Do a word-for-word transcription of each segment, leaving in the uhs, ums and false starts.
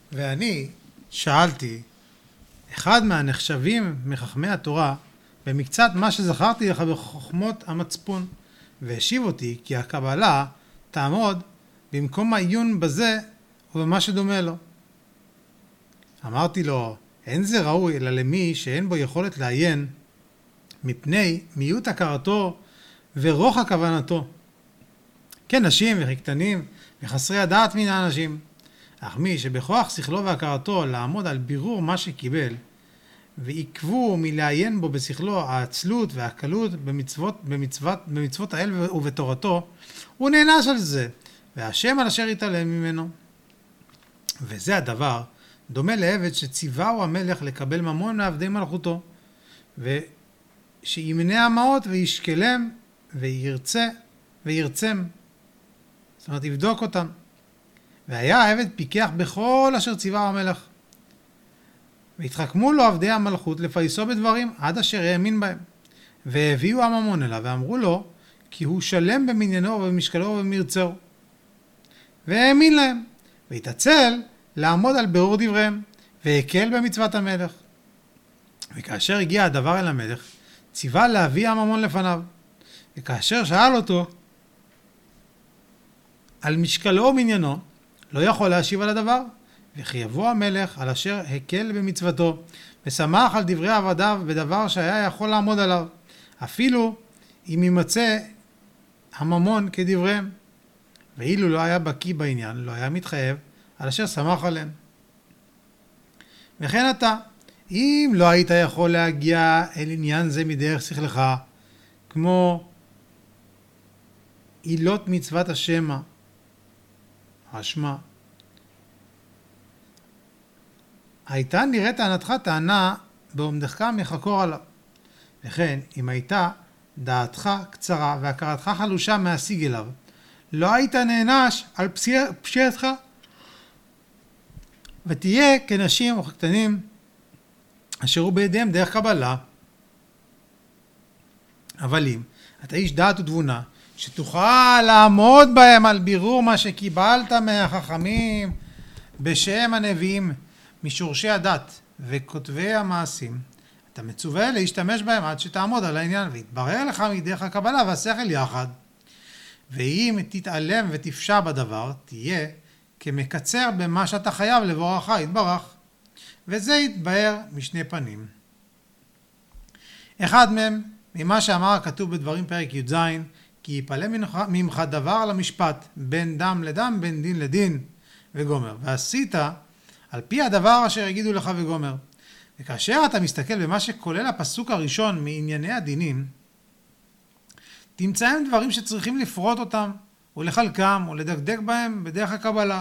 ואני שאלתי אחד מהנחשבים מחכמי התורה במקצת מה שזכרתי לך בחוכמות המצפון, והשיב אותי כי הקבלה תעמוד במקום העיון בזה ובמה שדומה לו. אמרתי לו, אין זה ראוי אלא למי שאין בו יכולת לעיין מפני מיעוט הכרתו ורוח כוונתו. כן, נשים וקטנים וחסרי הדעת מן האנשים, אך מי שבכוח שכלו והכרתו לעמוד על בירור מה שקיבל, ועקבו מלעיין בו בשכלו העצלות והקלות במצוות, במצוות, במצוות האל ובתורתו, הוא נענש על זה, והשם על אשר יתעלם ממנו. וזה הדבר דומה לעבד שציווהו המלך לקבל ממון מעבדי מלכותו, ושימנה המעות וישקלם וירצה וירצם, זאת אומרת יבדוק אותם. והיה העבד פיקח בכל אשר ציווהו המלך, והתחכמו לו עבדי המלכות לפייסו בדברים עד אשר האמין בהם, והביאו הממון אליו ואמרו לו כי הוא שלם במניינו ובמשקלו ובמרצהו, והאמין להם, והתעצל לעמוד על בירור דבריהם, והקל במצוות המלך. וכאשר הגיע הדבר אל המלך, ציווה להביא הממון לפניו, וכאשר שאל אותו על משקלו ומניינו, לא יכול להשיב על הדבר, וכי יבוא המלך על אשר הקל במצוותו, ושמח על דברי עבדיו בדבר שהיה יכול לעמוד עליו, אפילו אם יימצא הממון כדבריהם. ואילו לא היה בקיא בעניין, לא היה מתחייב על אשר שמח עליהם. וכן אתה, אם לא היית יכול להגיע אל עניין זה מדרך שכלך, כמו עילות מצוות השמה, השמה, הייתה נראית טענתך טענה בעומדך מחקור עליו. וכן, אם הייתה דעתך קצרה והכרתך חלושה מהשיג אליו, לא היית נענש על פשיעתך, ותהיה כנשים או כקטנים אשר הוא בידיהם דרך קבלה. אבל אם אתה איש דעת ותבונה, שתוכל לעמוד בהם על בירור מה שקיבלת מהחכמים בשם הנביאים משורשי הדת וכותבי המעשים, אתה מצווה להשתמש בהם עד שתעמוד על העניין, ויתברר לך מדרך הקבלה והשכל יחד. ואם תתעלם ותפשע בדבר, תהיה כמקצר במה שאתה חייב לבורך יתברך. וזה יתבהר משני פנים. אחד מהם, ממה שאמר הכתוב בדברים פרק י"ז, כי יפלא ממך דבר למשפט, בין דם לדם, בין דין לדין, וגומר. ועשית על פי הדבר אשר יגידו לך וגומר. וכאשר אתה מסתכל במה שכולל הפסוק הראשון מענייני הדינים, תמצא הם דברים שצריכים לפרוט אותם, ולחלקם, ולדקדק בהם בדרך הקבלה.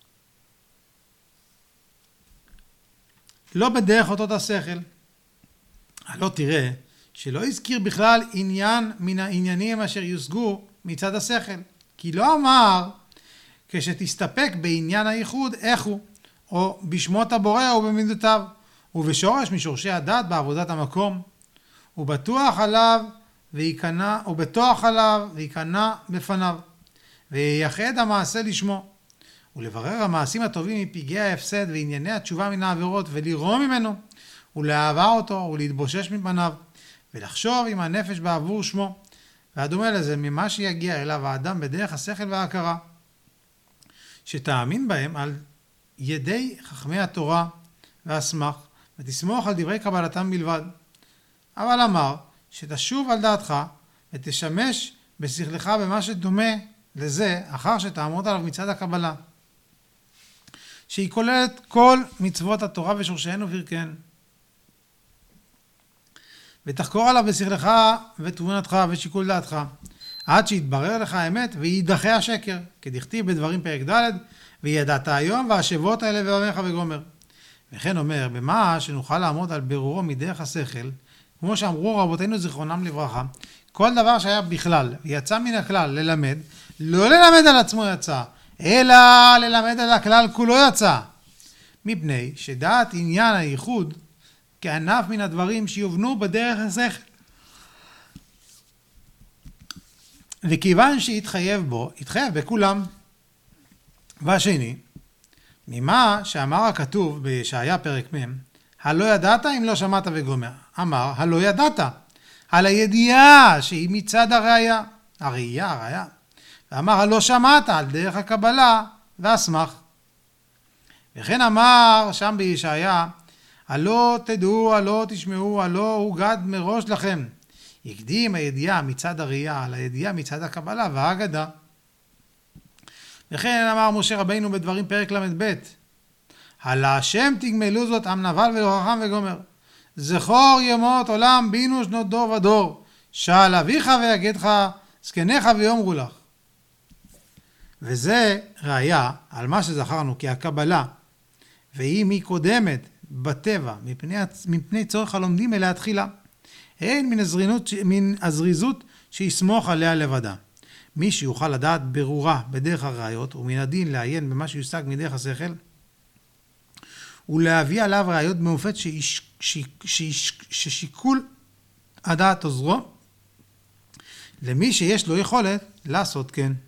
לא בדרך אותו השכל. לא תראה שלא הזכיר בכלל עניין מן העניינים אשר יושגו מצד השכל. כי לא אמר כשתסתפק בעניין הייחוד איך הוא, או בשמות הבורא או במידותיו, ובשורש משורשי הדת בעבודת המקום, ובטוח עליו ויקנה, ובטוח עליו ויקנה בפניו, וייחד המעשה לשמו, ולברר המעשים הטובים מפגעי ההפסד וענייני התשובה מן העבירות, ולרום ממנו, ולאהבה אותו ולהתבושש מפניו, ולחשוב עם הנפש בעבור שמו, והדומה לזה ממה שיגיע אליו האדם בדרך השכל וההכרה, שתאמין בהם על ידי חכמי התורה והסמך, ותסמוך על דברי קבלתם בלבד. אבל אמר שתשוב על דעתך ותשמש בשכלך במה שדומה לזה אחר שתעמוד עליו מצד הקבלה, שהיא כוללת כל מצוות התורה ושורשיהן וברכיהן. ותחקור עליו בשכלך ותבונתך ושיקול דעתך, עד שיתברר לך האמת וידחה השקר, כדכתיב בדברים פרק ד' וידעת היום והשבות האלה ואומרך וגומר. וכן אומר, במה שנוכל לעמוד על בירורו מדרך השכל, כמו שאמרו רבותינו זיכרונם לברכה, כל דבר שהיה בכלל ויצא מן הכלל ללמד, לא ללמד על עצמו יצא, אלא ללמד על הכלל כולו יצא. מפני שדעת עניין הייחוד כענף מן הדברים שיובנו בדרך השכל. וכיוון שהתחייב בו, התחייב בכולם. והשני, ממה שאמר הכתוב בישעיה פרק מ', הלא ידעת אם לא שמעת וגומר. אמר, הלא ידעת, על הידיעה שהיא מצד הראייה, הראייה, הראייה. ואמר, הלא שמעת על דרך הקבלה והסמך. וכן אמר שם בישעיה, הלא תדעו, הלא תשמעו, הלא הוגד מראש לכם. הקדים הידיעה מצד הראייה על הידיעה מצד הקבלה והאגדה. וכן אמר משה רבינו בדברים פרק למד ב', על השם תגמלו זאת עם נבל ולא חכם וגומר. זכור ימות עולם בינו שנות דור ודור, שאל אביך ויגדך זקניך ויאמרו לך. וזה ראיה על מה שזכרנו כי הקבלה, והיא מקודמת בטבע מפני, מפני צורך הלומדים אליה תחילה. אין מן, הזרינות, מן הזריזות שיסמוך עליה לבדה. מי שיוכל לדעת ברורה בדרך הראיות ומן הדין לעיין במה שיושג מדרך השכל, ולהביא עליו ראיות במופת שיש, שיש, ששיקול הדעת עוזרו למי שיש לו יכולת לעשות כן.